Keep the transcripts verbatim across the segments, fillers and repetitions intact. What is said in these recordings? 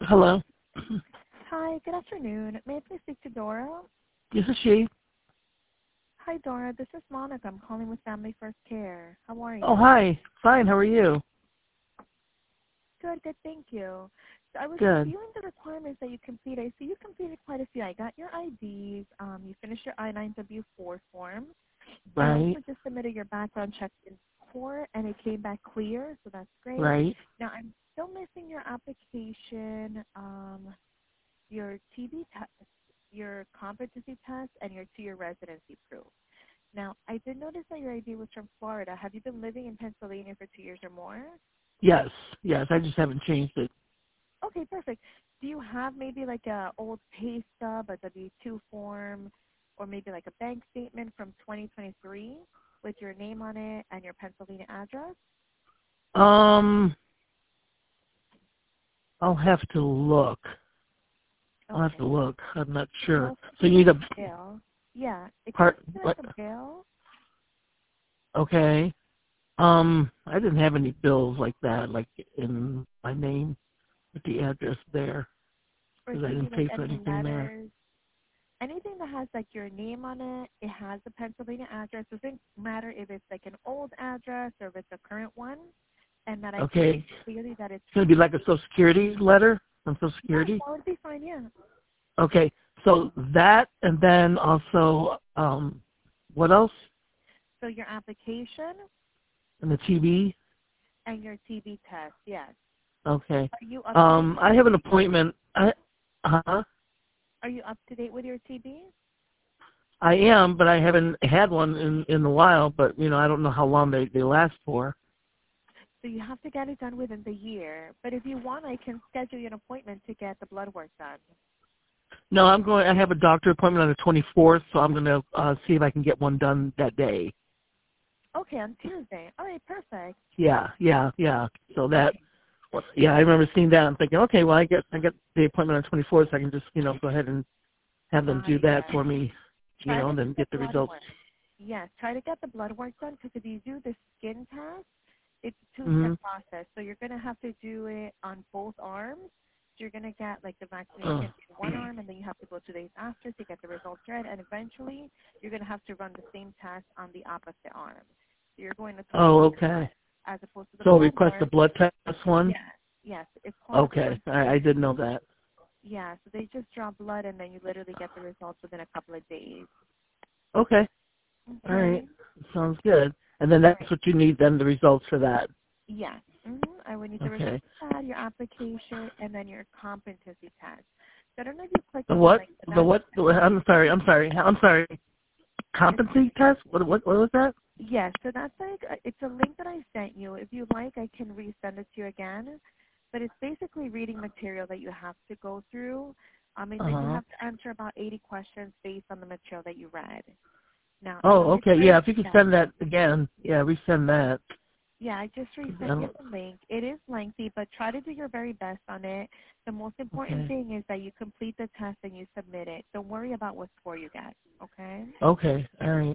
Hello. Hi, good afternoon. May I please speak to Dora? This is she. Hi, Dora. This is Monica. I'm calling with Family First Care. How are you? Oh, hi. Fine. How are you? Good, good. Thank you. So I was Good. reviewing the requirements that you completed. So you completed quite a few. I got your I Ds. Um, you finished your I nine W four form. I Right. also just submitted your background check in court, and it came back clear, so that's great. Right. Now, I'm still missing your application, um, your T B test, your competency test, and your two-year residency proof. Now, I did notice that your I D was from Florida. Have you been living in Pennsylvania for two years or more? Yes. Yes. I just haven't changed it. Okay, perfect. Do you have maybe like a old pay stub, a W two form, or maybe like a bank statement from twenty twenty-three with your name on it and your Pennsylvania address? Um, I'll have to look. I'll have to Okay. look. I'm not It can sure. also So be you like need a a bill. Yeah, it can part. also be like What? a bill. Okay. Um, I didn't have any bills like that, like in my name with the address there, Or it because I could be didn't like pay for any anything there. letters. Anything that has like your name on it, it has the Pennsylvania address. It doesn't matter if it's like an old address or if it's a current one, and that I can Okay. see clearly that it's It's gonna be like a Social Security letter from Social yeah, Security. that would be fine, yeah. Okay, so that, and then also, um, what else? So your application And the T V. and your T B test, yes. Okay. Are you up to date Um, with I your have an T B? appointment. I, huh? Are you up to date with your T B? I am, but I haven't had one in in a while. But you know, I don't know how long they they last for. So you have to get it done within the year. But if you want, I can schedule you an appointment to get the blood work done. No, I'm going. I have a doctor appointment on the twenty-fourth, so I'm going to uh, see if I can get one done that day. Okay, on Tuesday. All right, perfect. Yeah, yeah, yeah. So that, Okay. well, yeah, I remember seeing that. I'm thinking, okay, well, I get I get the appointment on the twenty-fourth, so I can just you know go ahead and have them Got do it, that yes. for me, you Try know, to and get then the get the blood results. work. Yes, try to get the blood work done because if you do the skin test, it's a two-step Mm-hmm. process. So you're going to have to do it on both arms. So you're going to get like the Oh. vaccination in one arm, and then you have to go two days after to get the results read. And eventually, you're going to have to run the same test on the opposite arm. So you're going to Oh, complete okay. as opposed to the So blood request the work. blood test one? Yes, yes, it's called a Okay. blood I, test. I did know that. Yeah, so they just draw blood, and then you literally get the results within a couple of days. Okay. All Okay. right. Sounds good. And then All that's right. what you need, then the results for that. Yes. Mm-hmm. I would need the results Okay. of that, your application, and then your competency test. So I don't know if you clicked The on the what? link, but The that's what? The, what- I'm sorry. I'm sorry. I'm sorry. it's, Competency test? What, what, what was that? yes. So that's like uh, it's a link that I sent you. If you like, I can resend it to you again. But it's basically reading material that you have to go through. Um, and then you Uh-huh. have to answer about eighty questions based on the material that you read. Now, in Oh, order okay. for Yeah, it, if you could yeah. send that again. Yeah, resend that. Yeah, I just resent you Um, the link. It is lengthy, but try to do your very best on it. The most important okay. thing is that you complete the test and you submit it. Don't worry about what score you get, okay? Okay. All right.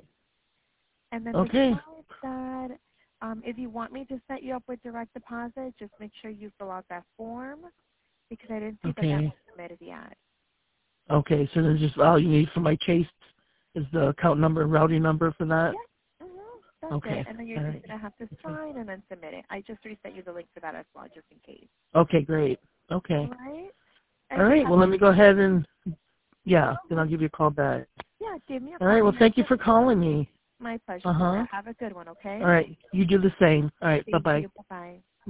And then Okay. besides that, um, if you want me to set you up with direct deposit, just make sure you fill out that form because I didn't see that that Okay. was submitted yet. Okay. So then just all you need for my Chase is the account number and routing number for that? Yeah, mm-hmm. That's it. Okay. And then you're All just right. going to have to Okay. sign and then submit it. I just reset you the link for that as well, just in case. Okay, great. Okay. All right? All And if you right. have Well, let any me go questions, ahead and, yeah, go then ahead. I'll give you a call back. Yeah, give me a All call right. Well, thank you anytime. for calling me. My pleasure, Uh-huh. Dora. Have a good one, okay? All right. You do the same. All right. Thank Bye-bye. you. Bye-bye.